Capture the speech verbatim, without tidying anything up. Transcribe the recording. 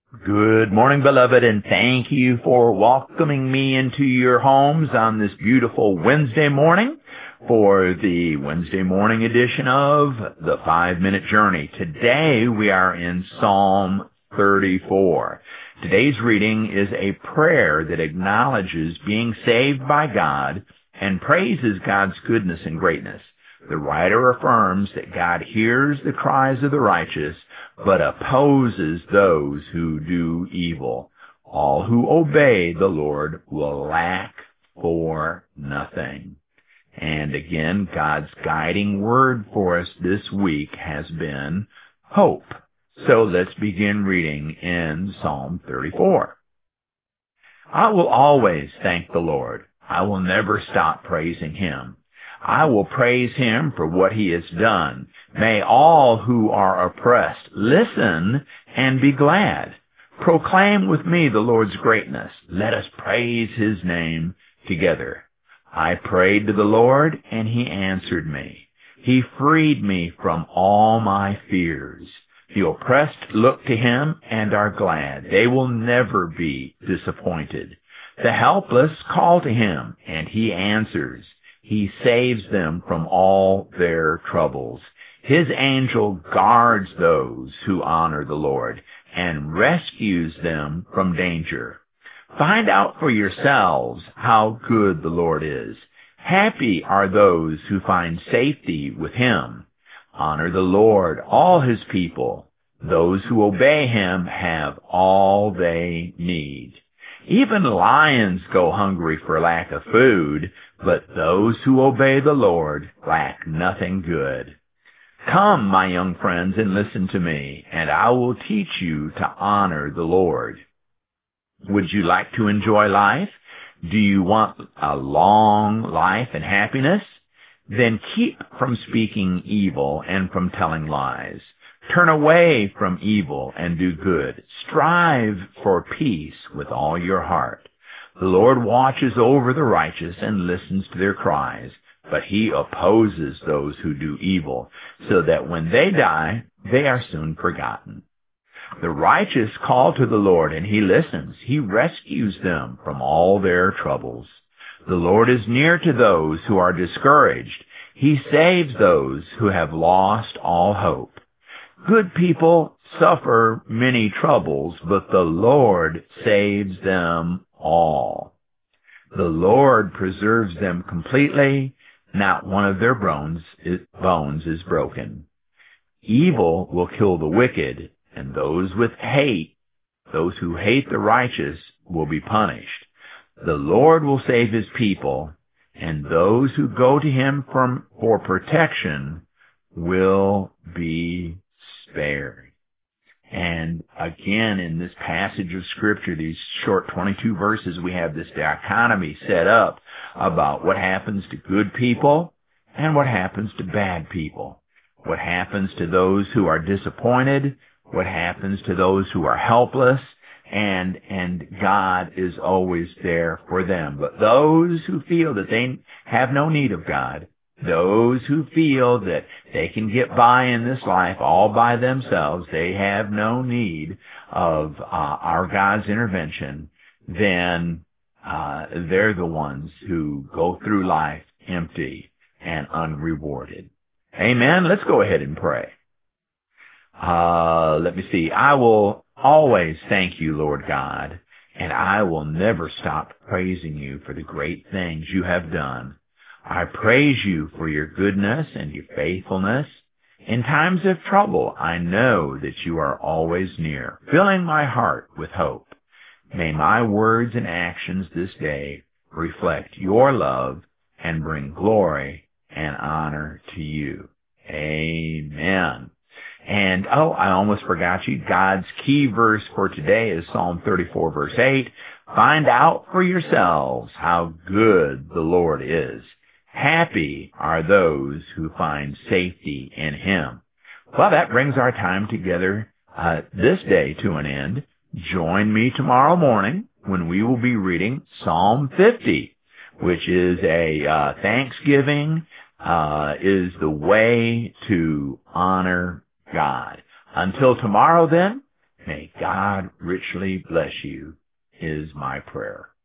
Good morning, beloved, and thank you for welcoming me into your homes on this beautiful Wednesday morning for the Wednesday morning edition of the Five-Minute Journey. Today we are in Psalm thirty-four. Today's reading is a prayer that acknowledges being saved by God and praises God's goodness and greatness. The writer affirms that God hears the cries of the righteous, but opposes those who do evil. All who obey the Lord will lack for nothing. And again, God's guiding word for us this week has been hope. So let's begin reading in Psalm thirty-four. I will always thank the Lord. I will never stop praising Him. I will praise Him for what He has done. May all who are oppressed listen and be glad. Proclaim with me the Lord's greatness. Let us praise His name together. I prayed to the Lord, and He answered me. He freed me from all my fears. The oppressed look to Him and are glad. They will never be disappointed. The helpless call to Him, and He answers. He saves them from all their troubles. His angel guards those who honor the Lord and rescues them from danger. Find out for yourselves how good the Lord is. Happy are those who find safety with Him. Honor the Lord, all His people. Those who obey Him have all they need. Even lions go hungry for lack of food, but those who obey the Lord lack nothing good. Come, my young friends, and listen to me, and I will teach you to honor the Lord. Would you like to enjoy life? Do you want a long life and happiness? Then keep from speaking evil and from telling lies. Turn away from evil and do good. Strive for peace with all your heart. The Lord watches over the righteous and listens to their cries, but He opposes those who do evil, so that when they die, they are soon forgotten. The righteous call to the Lord, and He listens. He rescues them from all their troubles. The Lord is near to those who are discouraged. He saves those who have lost all hope. Good people suffer many troubles, but the Lord saves them all. The Lord preserves them completely. Not one of their bones is, bones is broken. Evil will kill the wicked, and those with hate, those who hate the righteous, will be punished. The Lord will save His people, and those who go to Him from, for protection will be spared. And again, in this passage of Scripture, these short twenty-two verses, we have this dichotomy set up about what happens to good people and what happens to bad people. What happens to those who are disappointed, what happens to those who are helpless, and and God is always there for them. But those who feel that they have no need of God, those who feel that they can get by in this life all by themselves, they have no need of uh, our God's intervention, then uh, they're the ones who go through life empty and unrewarded. Amen. Let's go ahead and pray. Uh, let me see. I will always thank you, Lord God, and I will never stop praising you for the great things you have done. I praise you for your goodness and your faithfulness. In times of trouble, I know that you are always near, filling my heart with hope. May my words and actions this day reflect your love and bring glory and honor to you. Amen. And, oh, I almost forgot you. God's key verse for today is Psalm thirty-four, verse eight. Find out for yourselves how good the Lord is. Happy are those who find safety in Him. Well, that brings our time together uh, this day to an end. Join me tomorrow morning when we will be reading Psalm fifty, which is a uh, Thanksgiving, uh, is the way to honor God. Until tomorrow then, May God richly bless you is my prayer.